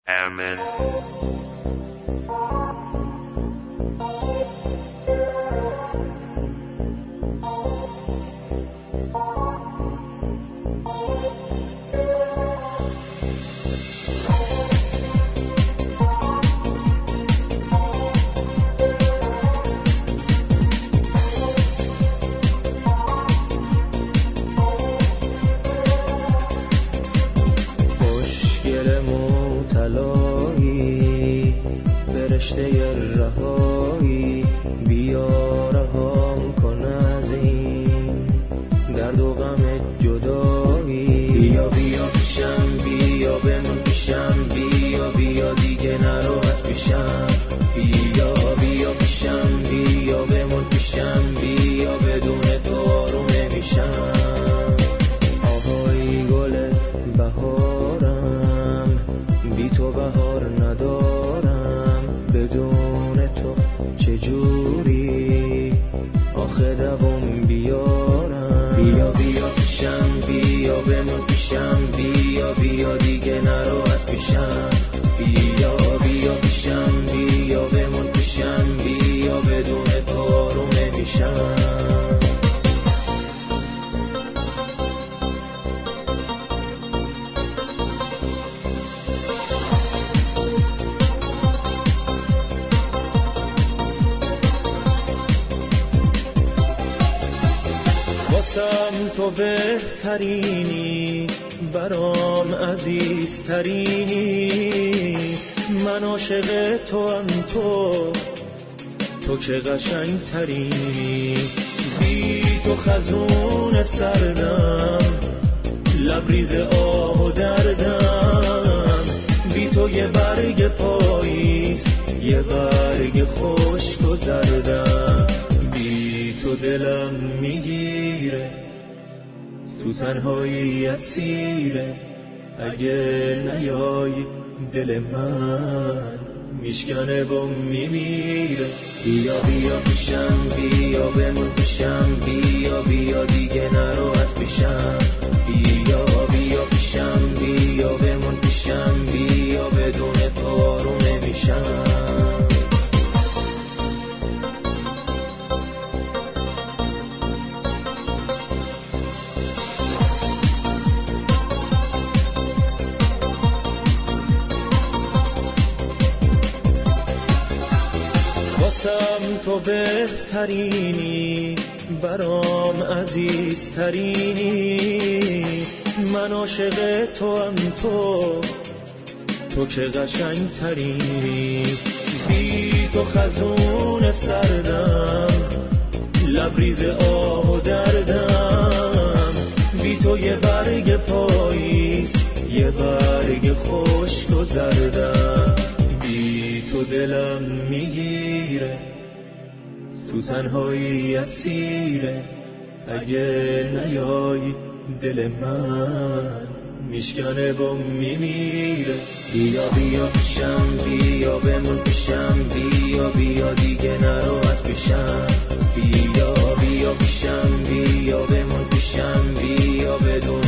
Herman. تو بهترینی، برام عزیزترینی، من عاشق تو هم، تو که قشنگ ترینی. بی تو خزون سردم، لبریز آه و دردم، بی تو یه برگ پاییز، یه برگ خشک و زردم. بی تو دلم میگیره، تو تنهایی اسیره، اگه نیای دل من میشکنه و میمیره. بیا بیا پیشم، بیا بمون پیشم، بیا بیا دیگه نرو از پیشم. بیا بیا پیشم، بیا بمون پیشم، بیا بدون تو آروم نمیشم. تو بهترینی، برام عزیزترینی، من عاشق تو هم، تو که قشنگ ترینی. بی تو خزون سردم، لبریز آه و دردم، بی تو یه برگ پاییز، یه برگ خشک و زردم. بی تو دلم میگیره، تو تنهایی اسیره، اگه نیای دل من میشکنه و میمیره. بیا بیا پیشم، بیا بمون پیشم، بیا بیا دیگه نرو از پیشم. بیا بیا پیشم، بیا بمون پیشم، بیا بدون